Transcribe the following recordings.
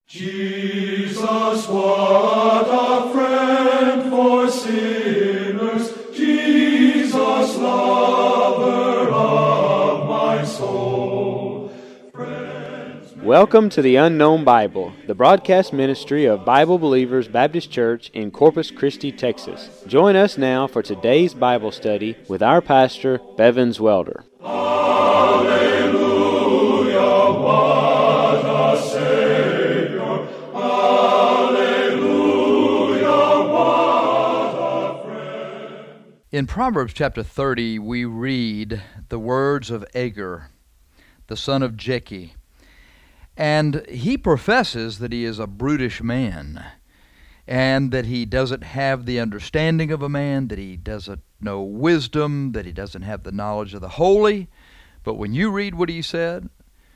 Jesus, what a friend for sinners, Jesus, lover of my soul. Welcome to the Unknown Bible, the broadcast ministry of Bible Believers Baptist Church in Corpus Christi, Texas. Join us now for today's Bible study with our pastor, Bevins Welder. Hallelujah, what a Savior. Hallelujah, what a friend. In Proverbs chapter 30, we read the words of Agur, the son of Jakeh. And he professes that he is a brutish man, and that he doesn't have the understanding of a man, that he doesn't know wisdom, that he doesn't have the knowledge of the holy. But when you read what he said,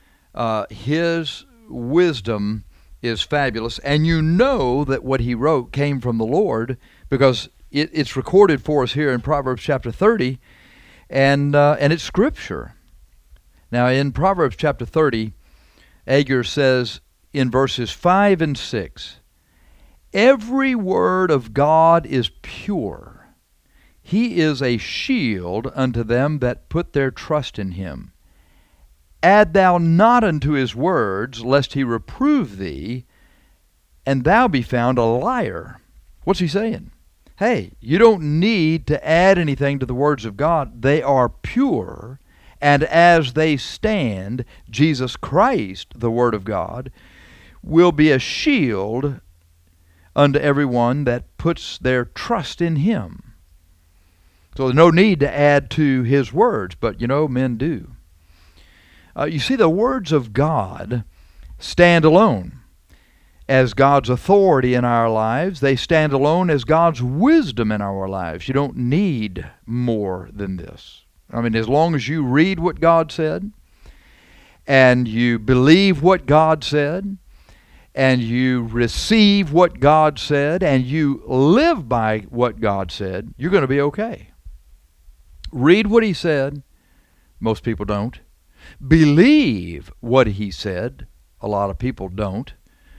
his wisdom is fabulous, and you know that what he wrote came from the Lord, because it's recorded for us here in Proverbs chapter 30, and it's Scripture. Now, in Proverbs chapter 30, Agur says in verses 5 and 6, "Every word of God is pure. He is a shield unto them that put their trust in him. Add thou not unto his words, lest he reprove thee, and thou be found a liar." What's he saying? Hey, you don't need to add anything to the words of God. They are pure. And as they stand, Jesus Christ, the Word of God, will be a shield unto everyone that puts their trust in him. So there's no need to add to his words, but men do. You see, the words of God stand alone as God's authority in our lives. They stand alone as God's wisdom in our lives. You don't need more than this. As long as you read what God said, and you believe what God said, and you receive what God said, and you live by what God said, you're going to be okay. Read what he said. Most people don't. Believe what he said. A lot of people don't.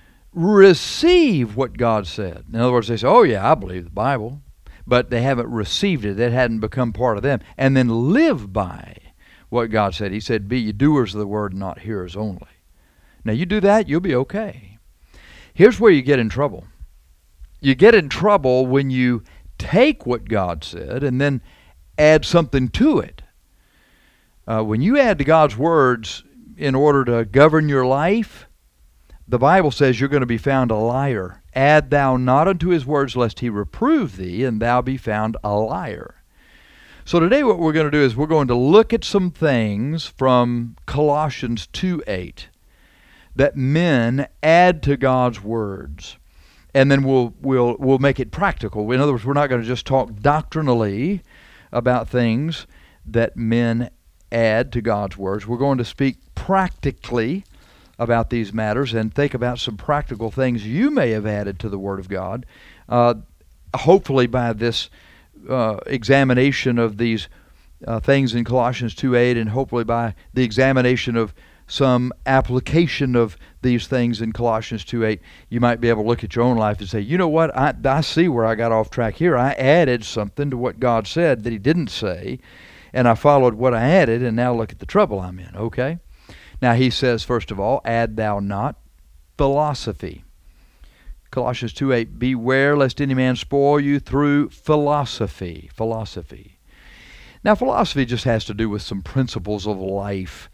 Receive what God said. In other words, they say, oh yeah, I believe the Bible. But they haven't received it. It hadn't become part of them. And then live by what God said. He said, be ye doers of the word, not hearers only. Now you do that, you'll be okay. Here's where you get in trouble. You get in trouble when you take what God said and then add something to it. When you add to God's words in order to govern your life, the Bible says you're going to be found a liar. Add thou not unto his words, lest he reprove thee, and thou be found a liar. So today what we're going to do is we're going to look at some things from Colossians 2:8 that men add to God's words. And then we'll make it practical. In other words, we're not going to just talk doctrinally about things that men add to God's words. We're going to speak practically about these matters and think about some practical things you may have added to the Word of God. Hopefully by this examination of these things in Colossians 2:8, and hopefully by the examination of some application of these things in Colossians 2:8, you might be able to look at your own life and say, you know what, I see where I got off track here. I added something to what God said that he didn't say, and I followed what I added, and now look at the trouble I'm in, okay? Now he says, first of all, add thou not philosophy. Colossians 2:8, beware lest any man spoil you through philosophy. Philosophy. Now philosophy just has to do with some principles of life.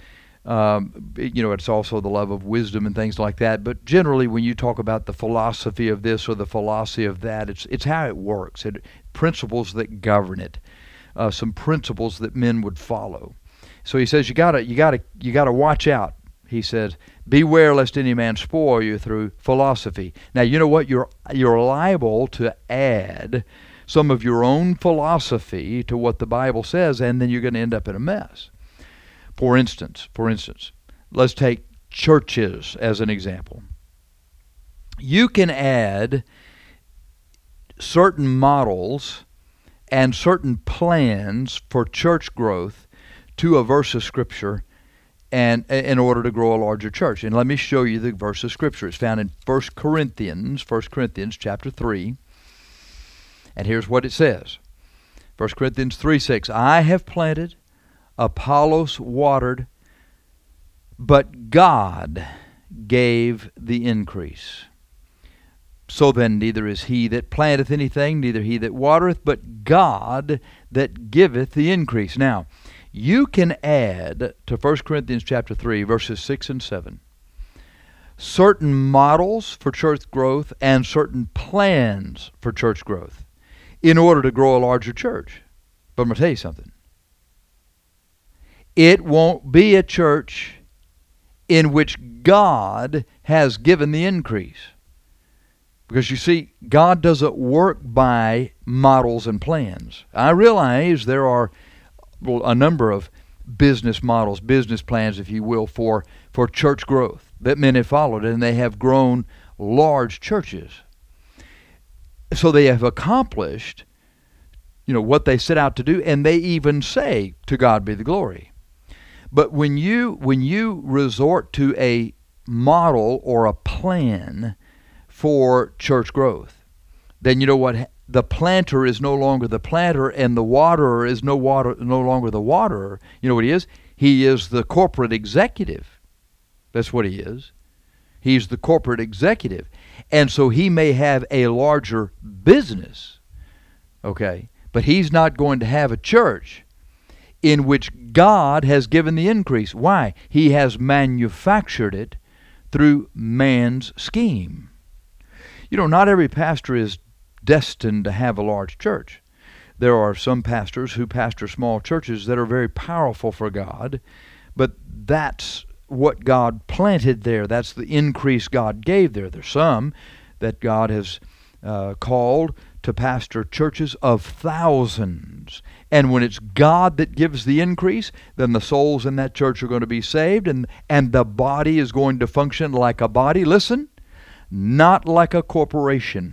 It's also the love of wisdom and things like that. But generally when you talk about the philosophy of this or the philosophy of that, it's how it works. Principles that govern it. Some principles that men would follow. So he says you gotta watch out. He says, beware lest any man spoil you through philosophy. Now you know what? You're liable to add some of your own philosophy to what the Bible says, and then you're going to end up in a mess. For instance, let's take churches as an example. You can add certain models and certain plans for church growth to a verse of Scripture and in order to grow a larger church. And let me show you the verse of Scripture. It's found in 1 Corinthians chapter 3. And here's what it says. 1 Corinthians 3:6, I have planted, Apollos watered, but God gave the increase. So then neither is he that planteth anything, neither he that watereth, but God that giveth the increase. Now, you can add to 1 Corinthians chapter 3, verses 6 and 7, certain models for church growth and certain plans for church growth in order to grow a larger church. But I'm going to tell you something. It won't be a church in which God has given the increase. Because you see, God doesn't work by models and plans. I realize there are a number of business models, business plans, if you will, for church growth that men have followed, and they have grown large churches. So they have accomplished, what they set out to do, and they even say, to God be the glory. But when you resort to a model or a plan for church growth, then you know what? The planter is no longer the planter, and the waterer is no longer the waterer. You know what he is? He is the corporate executive. That's what he is. He's the corporate executive. And so he may have a larger business, okay, but he's not going to have a church in which God has given the increase. Why? He has manufactured it through man's scheme. Not every pastor is destined to have a large church. There are some pastors who pastor small churches that are very powerful for God, but that's what God planted there. That's the increase God gave there. There's some that God has called to pastor churches of thousands. And when it's God that gives the increase, then the souls in that church are going to be saved, and the body is going to function like a body. Listen, not like a corporation.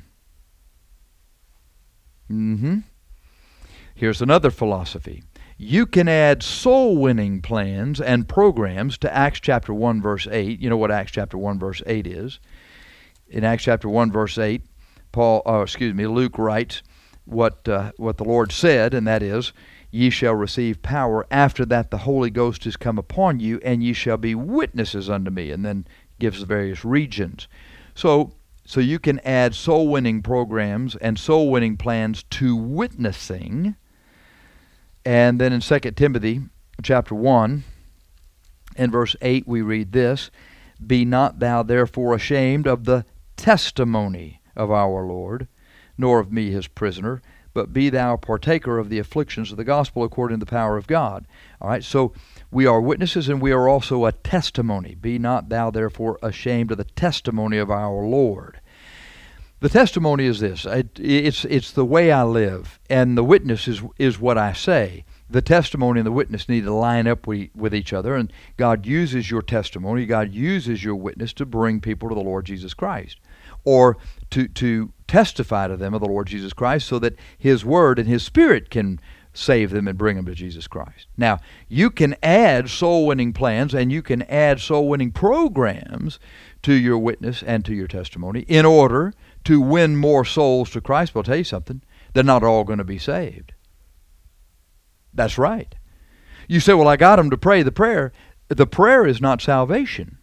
Here's another philosophy. You can add soul-winning plans and programs to Acts chapter 1, verse 8. You know what Acts chapter 1, verse 8 is. In Acts chapter 1, verse 8, Luke writes what the Lord said, and that is, ye shall receive power after that the Holy Ghost is come upon you, and ye shall be witnesses unto me, and then gives the various regions. So you can add soul-winning programs and soul-winning plans to witnessing. And then in 2 Timothy chapter 1 and verse 8 we read this, be not thou therefore ashamed of the testimony of our Lord, nor of me his prisoner, but be thou partaker of the afflictions of the gospel according to the power of God. All right, so we are witnesses, and we are also a testimony. Be not thou therefore ashamed of the testimony of our Lord. The testimony is this. It's the way I live, and the witness is what I say. The testimony and the witness need to line up with each other, and God uses your testimony, God uses your witness to bring people to the Lord Jesus Christ, or to testify to them of the Lord Jesus Christ, so that His Word and His Spirit can save them and bring them to Jesus Christ. Now, you can add soul-winning plans and you can add soul-winning programs to your witness and to your testimony in order to win more souls to Christ. But I'll tell you something, they're not all going to be saved. That's right. You say, well, I got them to pray the prayer. The prayer is not salvation.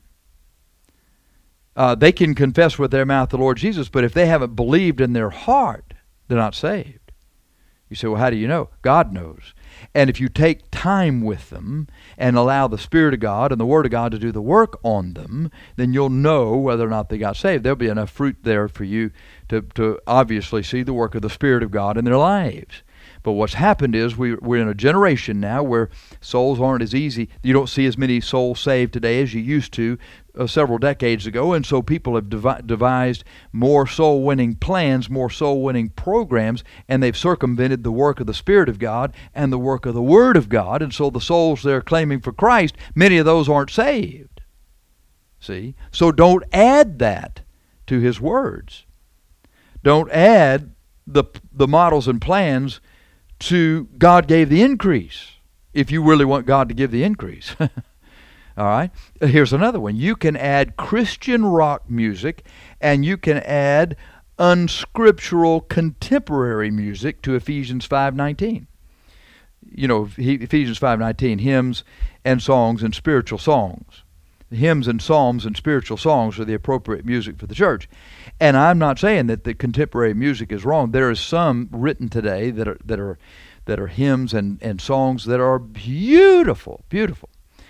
They can confess with their mouth the Lord Jesus, but if they haven't believed in their heart, they're not saved. You say, well, how do you know? God knows. And if you take time with them and allow the Spirit of God and the Word of God to do the work on them, then you'll know whether or not they got saved. There'll be enough fruit there for you to obviously see the work of the Spirit of God in their lives. But what's happened is we're in a generation now where souls aren't as easy. You don't see as many souls saved today as you used to several decades ago, and so people have devised more soul-winning plans, more soul-winning programs, and they've circumvented the work of the Spirit of God and the work of the Word of God, and so the souls they're claiming for Christ, many of those aren't saved. See? So don't add that to His words. Don't add the models and plans to God gave the increase, if you really want God to give the increase. All right? Here's another one. You can add Christian rock music, and you can add unscriptural contemporary music to Ephesians 5:19. You know, Ephesians 5:19, hymns and songs and spiritual songs. Hymns and psalms and spiritual songs are the appropriate music for the church. And I'm not saying that the contemporary music is wrong. There is some written today that are hymns and songs that are beautiful, beautiful.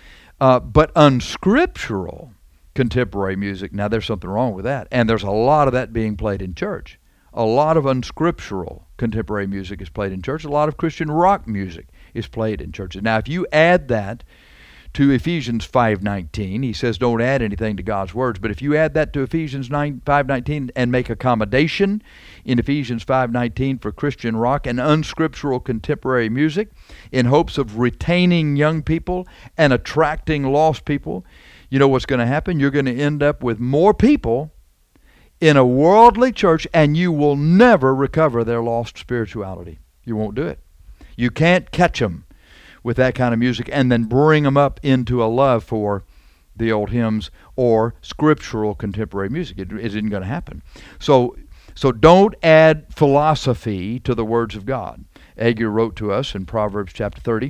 But unscriptural contemporary music, now there's something wrong with that. And there's a lot of that being played in church. A lot of unscriptural contemporary music is played in church. A lot of Christian rock music is played in churches. Now, if you add that to Ephesians 5:19, he says don't add anything to God's words, but if you add that to Ephesians 5:19 and make accommodation in Ephesians 5:19 for Christian rock and unscriptural contemporary music in hopes of retaining young people and attracting lost people, you know what's going to happen? You're going to end up with more people in a worldly church, and you will never recover their lost spirituality. You won't do it. You can't catch them with that kind of music and then bring them up into a love for the old hymns or scriptural contemporary music. It isn't going to happen. So don't add philosophy to the words of God. Agur wrote to us in Proverbs chapter 30,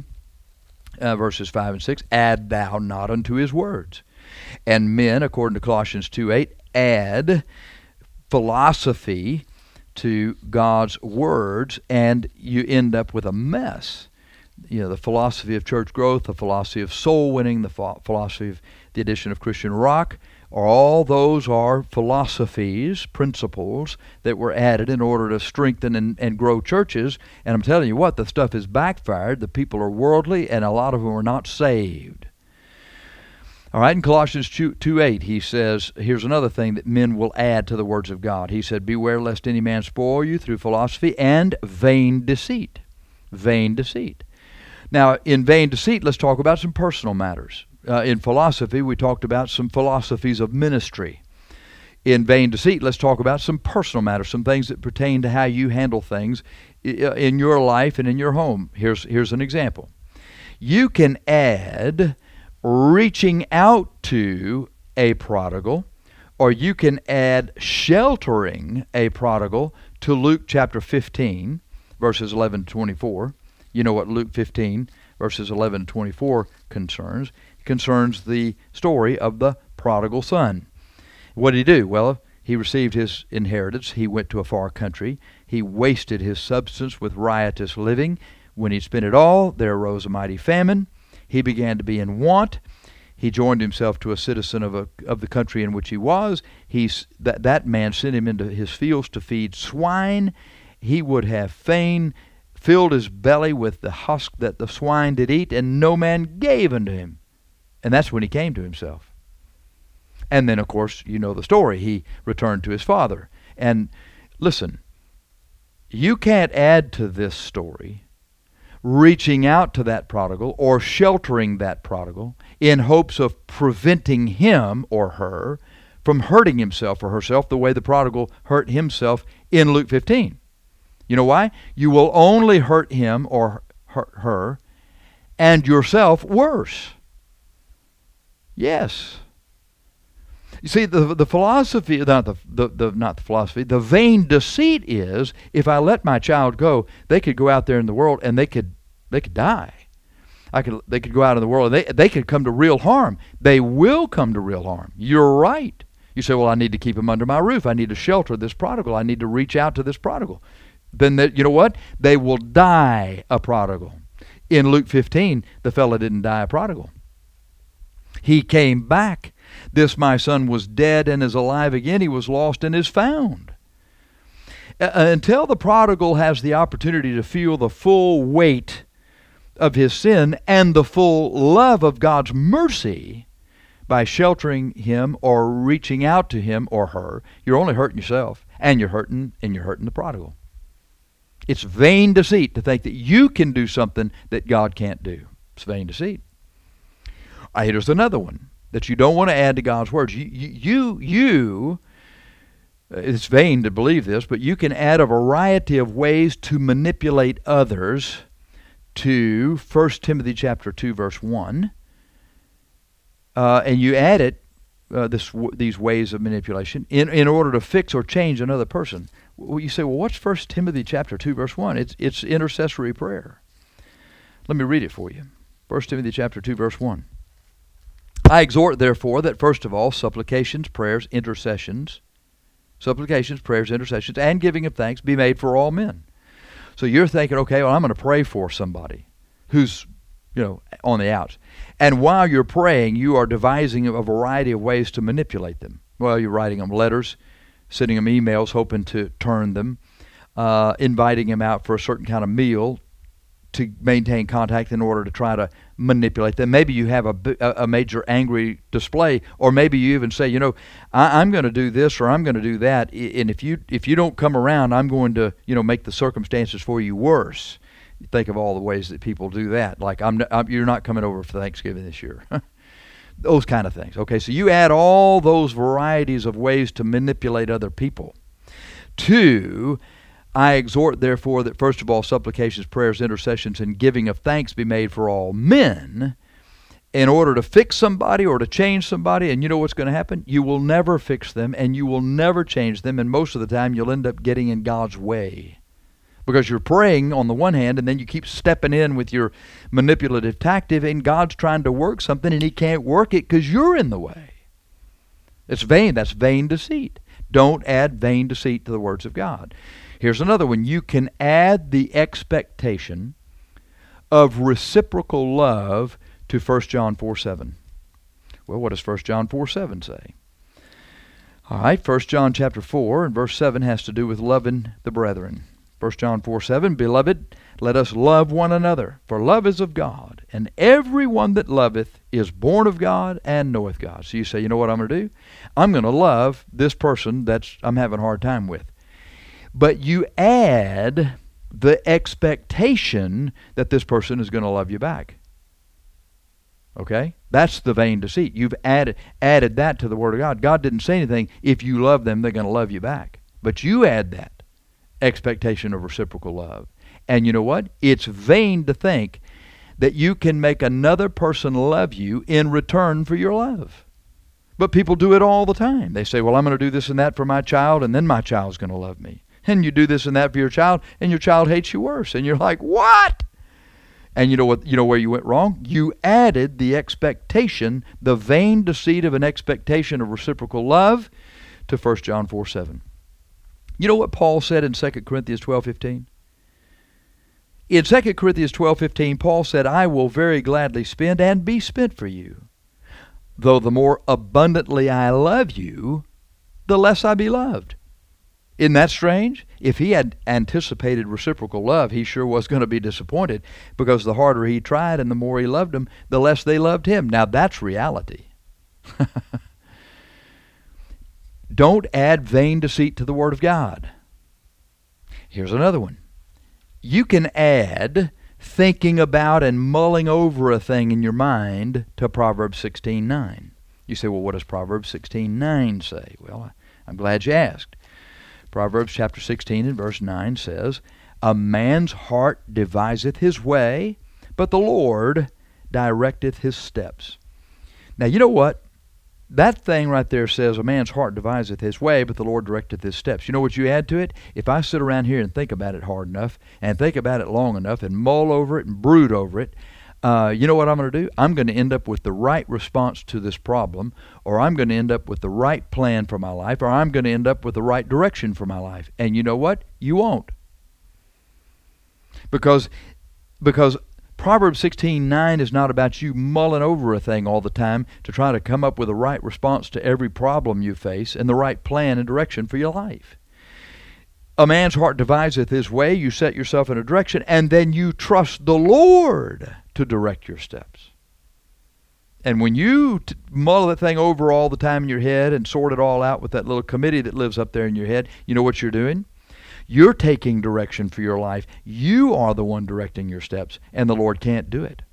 verses 5 and 6, add thou not unto his words. And men, according to Colossians 2:8, add philosophy to God's words, and you end up with a mess. You know, the philosophy of church growth, the philosophy of soul winning, the philosophy of the addition of Christian rock, all those are philosophies, principles that were added in order to strengthen and grow churches. And I'm telling you what, the stuff is backfired. The people are worldly, and a lot of them are not saved. All right, in Colossians 2:8, he says, here's another thing that men will add to the words of God. He said, beware lest any man spoil you through philosophy and vain deceit. Vain deceit. Now, in vain deceit, let's talk about some personal matters. In philosophy, we talked about some philosophies of ministry. In vain deceit, let's talk about some personal matters, some things that pertain to how you handle things in your life and in your home. Here's an example. You can add reaching out to a prodigal, or you can add sheltering a prodigal to Luke chapter 15, verses 11 to 24. You know what Luke 15, verses 11 to 24 concerns. It concerns the story of the prodigal son. What did he do? Well, he received his inheritance. He went to a far country. He wasted his substance with riotous living. When he'd spent it all, there arose a mighty famine. He began to be in want. He joined himself to a citizen of the country in which he was. That man sent him into his fields to feed swine. He would have fain filled his belly with the husk that the swine did eat, and no man gave unto him. And that's when he came to himself. And then, of course, you know the story. He returned to his father. And listen, you can't add to this story reaching out to that prodigal or sheltering that prodigal in hopes of preventing him or her from hurting himself or herself the way the prodigal hurt himself in Luke 15. You know why? You will only hurt him or hurt her and yourself worse. Yes. You see, the philosophy, not the philosophy, the vain deceit is, if I let my child go, they could go out there in the world and they could die. They could go out in the world and they could come to real harm. They will come to real harm. You're right. You say, well, I need to keep him under my roof. I need to shelter this prodigal. I need to reach out to this prodigal. Then you know what? They will die a prodigal. In Luke 15, the fellow didn't die a prodigal. He came back. This my son was dead and is alive again. He was lost and is found. Until the prodigal has the opportunity to feel the full weight of his sin and the full love of God's mercy by sheltering him or reaching out to him or her, you're only hurting yourself, and you're hurting the prodigal. It's vain deceit to think that you can do something that God can't do. It's vain deceit. Here's another one that you don't want to add to God's words. It's vain to believe this, but you can add a variety of ways to manipulate others to 1 Timothy chapter 2, verse 1. and you add it, these ways of manipulation, in order to fix or change another person. Well, you say, well, what's 1 Timothy chapter 2, verse 1? It's intercessory prayer. Let me read it for you. 1 Timothy chapter 2, verse 1. I exhort, therefore, that first of all, supplications, prayers, intercessions, and giving of thanks be made for all men. So you're thinking, okay, well, I'm going to pray for somebody who's, on the outs. And while you're praying, you are devising a variety of ways to manipulate them. Well, you're writing them letters, sending them emails, hoping to turn them, inviting them out for a certain kind of meal to maintain contact in order to try to manipulate them. Maybe you have a major angry display, or maybe you even say, I'm going to do this or I'm going to do that, and if you don't come around, I'm going to make the circumstances for you worse. You think of all the ways that people do that, like you're not coming over for Thanksgiving this year. Those kind of things. Okay, so you add all those varieties of ways to manipulate other people. 2, I exhort, therefore, that first of all, supplications, prayers, intercessions, and giving of thanks be made for all men, in order to fix somebody or to change somebody. And you know what's going to happen? You will never fix them, and you will never change them, and most of the time you'll end up getting in God's way. Because you're praying on the one hand, and then you keep stepping in with your manipulative tactic, and God's trying to work something, and He can't work it because you're in the way. It's vain. That's vain deceit. Don't add vain deceit to the words of God. Here's another one. You can add the expectation of reciprocal love to 1 John 4:7. Well, what does 1 John 4:7 say? All right, 1 John chapter 4 and verse 7 has to do with loving the brethren. 1 John 4:7, Beloved, let us love one another, for love is of God, and every one that loveth is born of God and knoweth God. So you say, you know what I'm going to do? I'm going to love this person that I'm having a hard time with. But you add the expectation that this person is going to love you back. Okay? That's the vain deceit. You've added that to the Word of God. God didn't say anything, if you love them, they're going to love you back. But you add that expectation of reciprocal love. And you know what? It's vain to think that you can make another person love you in return for your love. But people do it all the time. They say, well, I'm going to do this and that for my child, and then my child's going to love me. And you do this and that for your child, and your child hates you worse. And you're like, what? And you know what? You know where you went wrong? You added the expectation, the vain deceit of an expectation of reciprocal love to 1 John 4:7. You know what Paul said in 2 Corinthians 12:15? In 2 Corinthians 12:15, Paul said, I will very gladly spend and be spent for you. Though the more abundantly I love you, the less I be loved. Isn't that strange? If he had anticipated reciprocal love, he sure was going to be disappointed, because the harder he tried and the more he loved them, the less they loved him. Now that's reality. Don't add vain deceit to the Word of God. Here's another one. You can add thinking about and mulling over a thing in your mind to Proverbs 16:9. You say, well, what does Proverbs 16:9 say? Well, I'm glad you asked. Proverbs chapter 16 and verse 9 says, A man's heart deviseth his way, but the Lord directeth his steps. Now, you know what? That thing right there says, a man's heart deviseth his way, but the Lord directeth his steps. You know what you add to it? If I sit around here and think about it hard enough, and think about it long enough, and mull over it and brood over it, you know what I'm going to do? I'm going to end up with the right response to this problem, or I'm going to end up with the right plan for my life, or I'm going to end up with the right direction for my life. And you know what? You won't. Because Proverbs 16:9 is not about you mulling over a thing all the time to try to come up with the right response to every problem you face and the right plan and direction for your life. A man's heart deviseth his way. You set yourself in a direction, and then you trust the Lord to direct your steps. And when you mull that thing over all the time in your head and sort it all out with that little committee that lives up there in your head, you know what you're doing? You're taking direction for your life. You are the one directing your steps, and the Lord can't do it.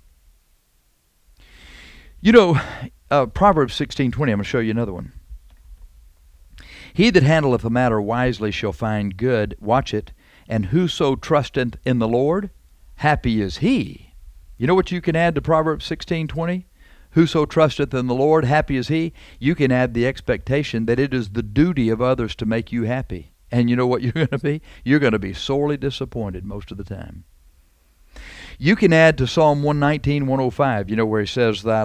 You know, Proverbs 16:20, I'm going to show you another one. He that handleth a matter wisely shall find good, watch it, and whoso trusteth in the Lord, happy is he. You know what you can add to Proverbs 16:20? Whoso trusteth in the Lord, happy is he. You can add the expectation that it is the duty of others to make you happy. And you know what you're going to be? You're going to be sorely disappointed most of the time. You can add to Psalm 119, 105, where he says, thy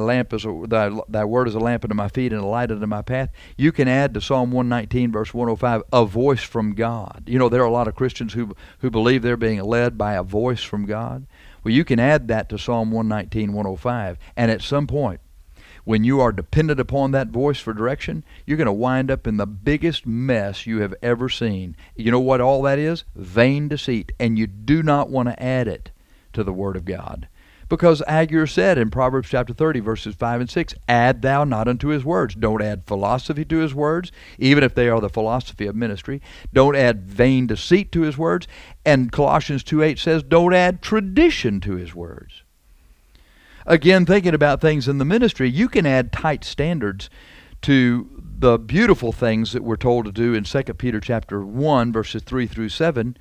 word is a lamp unto my feet and a light unto my path. You can add to Psalm 119, verse 105, a voice from God. There are a lot of Christians who believe they're being led by a voice from God. Well, you can add that to Psalm 119, 105, and at some point, when you are dependent upon that voice for direction, you're going to wind up in the biggest mess you have ever seen. You know what all that is? Vain deceit, and you do not want to add it to the Word of God. Because Agur said in Proverbs chapter 30, verses 5 and 6, add thou not unto his words. Don't add philosophy to his words, even if they are the philosophy of ministry. Don't add vain deceit to his words. And Colossians 2:8 says, don't add tradition to his words. Again, thinking about things in the ministry, you can add tight standards to the beautiful things that we're told to do in 2 Peter chapter 1, verses 3 through 7.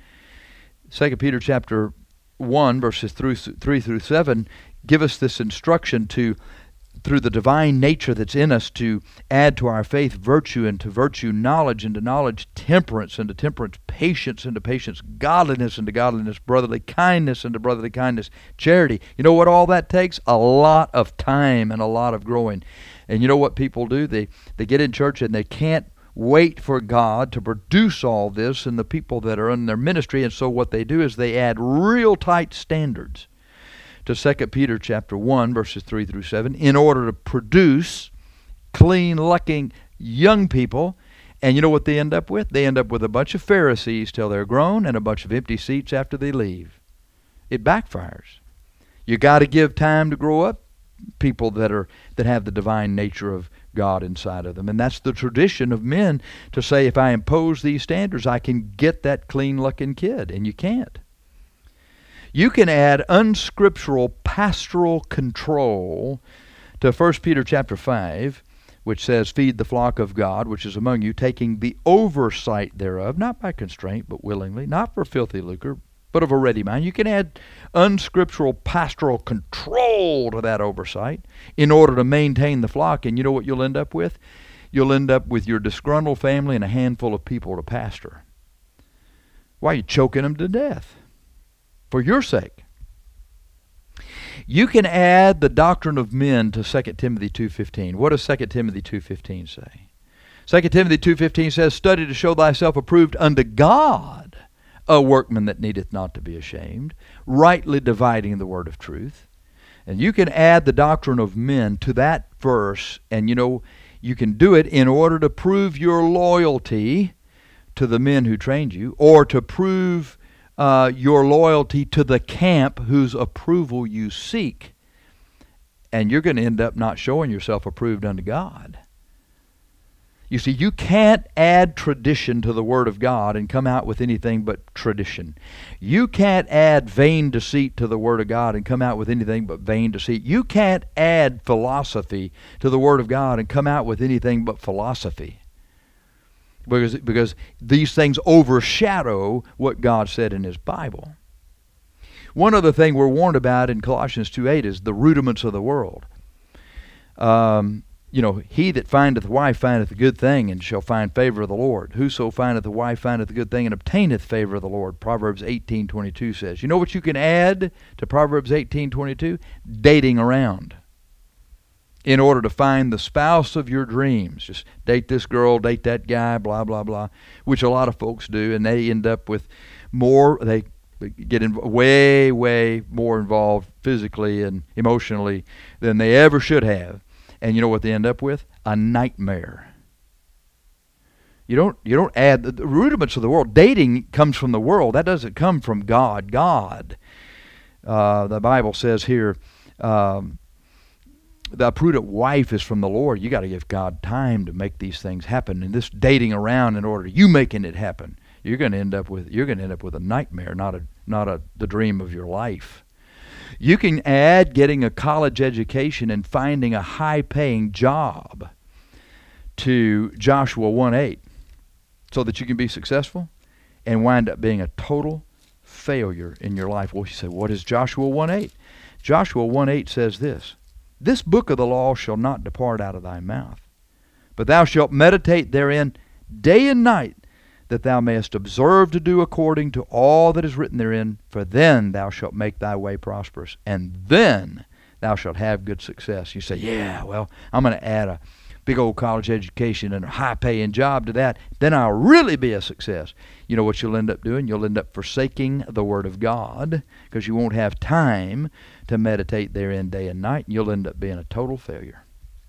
2 Peter chapter 1, verses 3 through 7, give us this instruction to, through the divine nature that's in us, to add to our faith virtue, and to virtue knowledge, and to knowledge temperance, and to temperance patience, and to patience godliness, and to godliness brotherly kindness, and to brotherly kindness charity. You know what all that takes? A lot of time and a lot of growing. And you know what people do? They get in church and they can't wait for God to produce all this in the people that are in their ministry, and so what they do is they add real tight standards to 2 Peter chapter 1, verses 3 through 7, in order to produce clean-looking young people. And you know what they end up with? They end up with a bunch of Pharisees till they're grown and a bunch of empty seats after they leave. It backfires. You got to give time to grow up people that have the divine nature of God inside of them. And that's the tradition of men, to say, if I impose these standards, I can get that clean-looking kid. And you can't. You can add unscriptural pastoral control to 1 Peter chapter 5, which says, feed the flock of God, which is among you, taking the oversight thereof, not by constraint, but willingly, not for filthy lucre, but of a ready mind. You can add unscriptural pastoral control to that oversight in order to maintain the flock. And you know what you'll end up with? You'll end up with your disgruntled family and a handful of people to pastor. Why are you choking them to death? For your sake. You can add the doctrine of men to 2 Timothy 2:15. What does 2 Timothy 2:15 say? 2 Timothy 2:15 says, study to show thyself approved unto God, a workman that needeth not to be ashamed, rightly dividing the word of truth. And you can add the doctrine of men to that verse, and you can do it in order to prove your loyalty to the men who trained you, or to prove your loyalty to the camp whose approval you seek. And you're going to end up not showing yourself approved unto God. You see, you can't add tradition to the Word of God and come out with anything but tradition. You can't add vain deceit to the Word of God and come out with anything but vain deceit. You can't add philosophy to the Word of God and come out with anything but philosophy. Because these things overshadow what God said in His Bible. One other thing we're warned about in Colossians 2:8 is the rudiments of the world. He that findeth a wife findeth a good thing, and shall find favor of the Lord. Whoso findeth a wife findeth a good thing, and obtaineth favor of the Lord. Proverbs 18:22 says. You know what you can add to Proverbs 18:22? Dating around. In order to find the spouse of your dreams. Just date this girl, date that guy, blah, blah, blah, which a lot of folks do, and they end up with they get way, way more involved physically and emotionally than they ever should have. And you know what they end up with? A nightmare. You don't add the rudiments of the world. Dating comes from the world. That doesn't come from God. The Bible says here, the prudent wife is from the Lord. You got to give God time to make these things happen. And this dating around in order you making it happen, you're going to end up with a nightmare, not the dream of your life. You can add getting a college education and finding a high-paying job to Joshua 1:8 so that you can be successful and wind up being a total failure in your life. Well, you say, what is Joshua 1:8? Joshua 1:8 says this. This book of the law shall not depart out of thy mouth, but thou shalt meditate therein day and night, that thou mayest observe to do according to all that is written therein, for then thou shalt make thy way prosperous, and then thou shalt have good success. You say, yeah, well, I'm going to add a big old college education and a high-paying job to that, then I'll really be a success. You know what you'll end up doing? You'll end up forsaking the Word of God, because you won't have time to meditate therein day and night, and you'll end up being a total failure.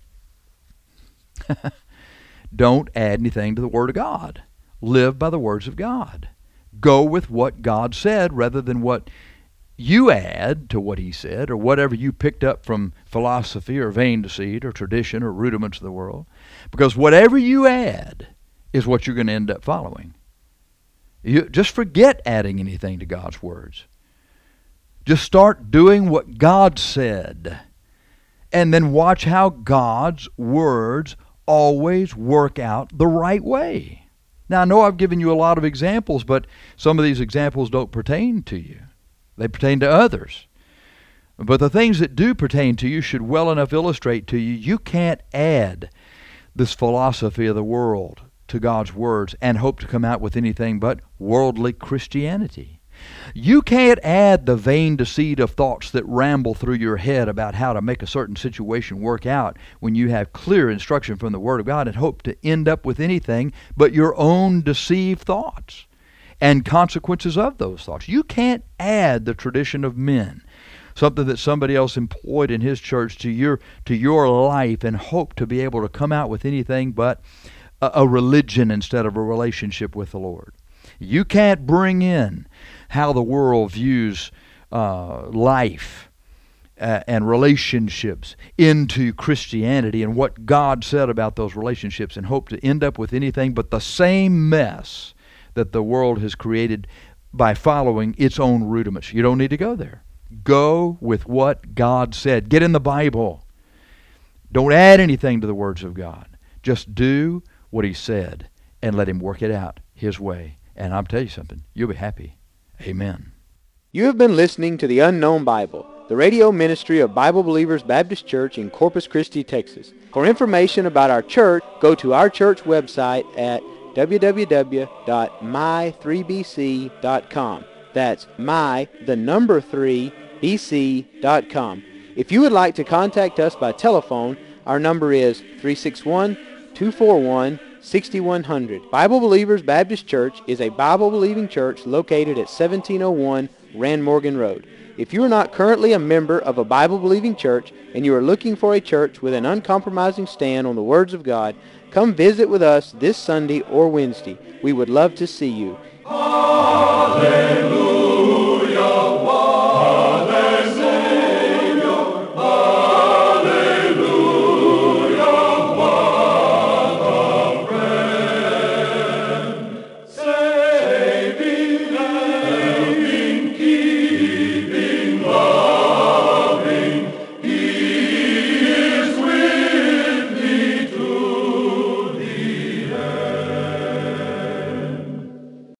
Don't add anything to the Word of God. Live by the words of God. Go with what God said rather than what you add to what He said, or whatever you picked up from philosophy or vain deceit or tradition or rudiments of the world. Because whatever you add is what you're going to end up following. You just forget adding anything to God's words. Just start doing what God said, and then watch how God's words always work out the right way. Now, I know I've given you a lot of examples, but some of these examples don't pertain to you. They pertain to others. But the things that do pertain to you should well enough illustrate to you, you can't add this philosophy of the world to God's words and hope to come out with anything but worldly Christianity. You can't add the vain deceit of thoughts that ramble through your head about how to make a certain situation work out when you have clear instruction from the Word of God and hope to end up with anything but your own deceived thoughts and consequences of those thoughts. You can't add the tradition of men, something that somebody else employed in his church, to your life and hope to be able to come out with anything but a religion instead of a relationship with the Lord. You can't bring in how the world views life and relationships into Christianity and what God said about those relationships and hope to end up with anything but the same mess that the world has created by following its own rudiments. You don't need to go there. Go with what God said. Get in the Bible. Don't add anything to the words of God. Just do what He said and let Him work it out His way. And I'll tell you something, you'll be happy. Amen. You have been listening to The Unknown Bible, the radio ministry of Bible Believers Baptist Church in Corpus Christi, Texas. For information about our church, go to our church website at www.my3bc.com. That's my3bc.com. If you would like to contact us by telephone, our number is 361-241-6100. Bible Believers Baptist Church is a Bible-believing church located at 1701 Rand Morgan Road. If you are not currently a member of a Bible-believing church and you are looking for a church with an uncompromising stand on the words of God, come visit with us this Sunday or Wednesday. We would love to see you. Hallelujah.